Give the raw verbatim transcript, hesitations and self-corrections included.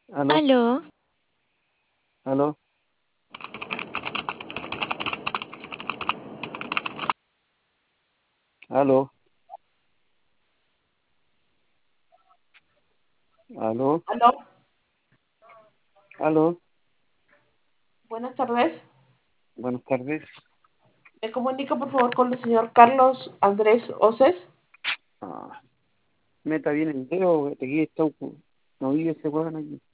Aló, Aló, aló, aló, aló, Aló, aló. buenas tardes. Buenas tardes. Me comunico por favor con el señor Carlos Andrés Oces. Ah, meta bien el dedo, güey, aquí está, no vive ese weón aquí.